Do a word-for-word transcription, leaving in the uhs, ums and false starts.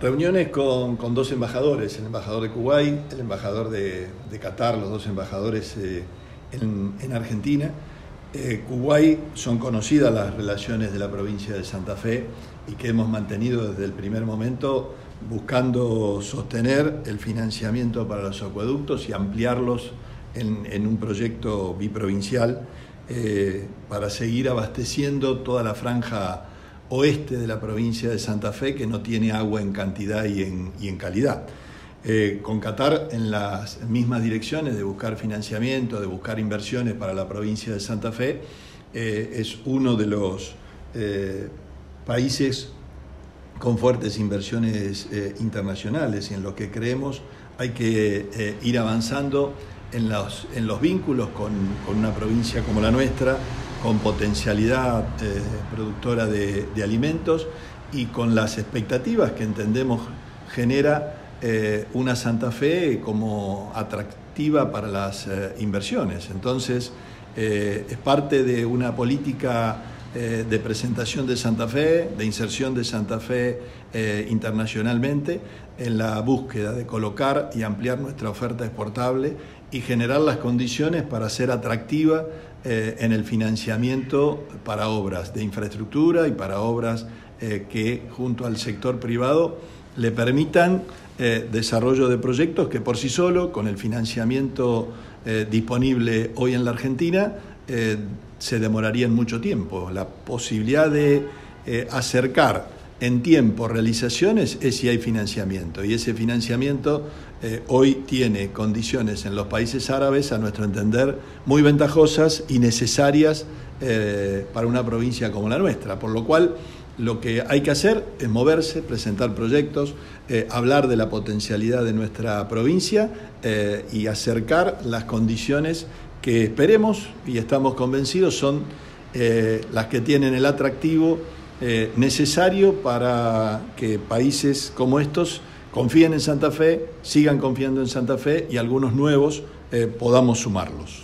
Reuniones con, con dos embajadores, el embajador de Kuwait, el embajador de, de Qatar, los dos embajadores eh, en, en Argentina. Eh, Kuwait, son conocidas las relaciones de la provincia de Santa Fe y que hemos mantenido desde el primer momento buscando sostener el financiamiento para los acueductos y ampliarlos en, en un proyecto biprovincial eh, para seguir abasteciendo toda la franja oeste de la provincia de Santa Fe, que no tiene agua en cantidad y en, y en calidad. Eh, con Qatar en las mismas direcciones de buscar financiamiento, de buscar inversiones para la provincia de Santa Fe, eh, es uno de los eh, países con fuertes inversiones eh, internacionales, y en lo que creemos hay que eh, ir avanzando en los, en los vínculos con, con una provincia como la nuestra, con potencialidad eh, productora de, de alimentos y con las expectativas que entendemos genera eh, una Santa Fe como atractiva para las eh, inversiones. Entonces, eh, es parte de una política eh, de presentación de Santa Fe, de inserción de Santa Fe eh, internacionalmente, en la búsqueda de colocar y ampliar nuestra oferta exportable y generar las condiciones para ser atractiva eh, en el financiamiento para obras de infraestructura y para obras eh, que junto al sector privado le permitan eh, desarrollo de proyectos que por sí solo, con el financiamiento eh, disponible hoy en la Argentina, eh, se demorarían mucho tiempo. La posibilidad de eh, acercar en tiempo realizaciones es si hay financiamiento, y ese financiamiento eh, hoy tiene condiciones en los países árabes, a nuestro entender, muy ventajosas y necesarias eh, para una provincia como la nuestra, por lo cual lo que hay que hacer es moverse, presentar proyectos, eh, hablar de la potencialidad de nuestra provincia eh, y acercar las condiciones que esperemos y estamos convencidos son eh, las que tienen el atractivo Eh, necesario para que países como estos confíen en Santa Fe, sigan confiando en Santa Fe y algunos nuevos eh, podamos sumarlos.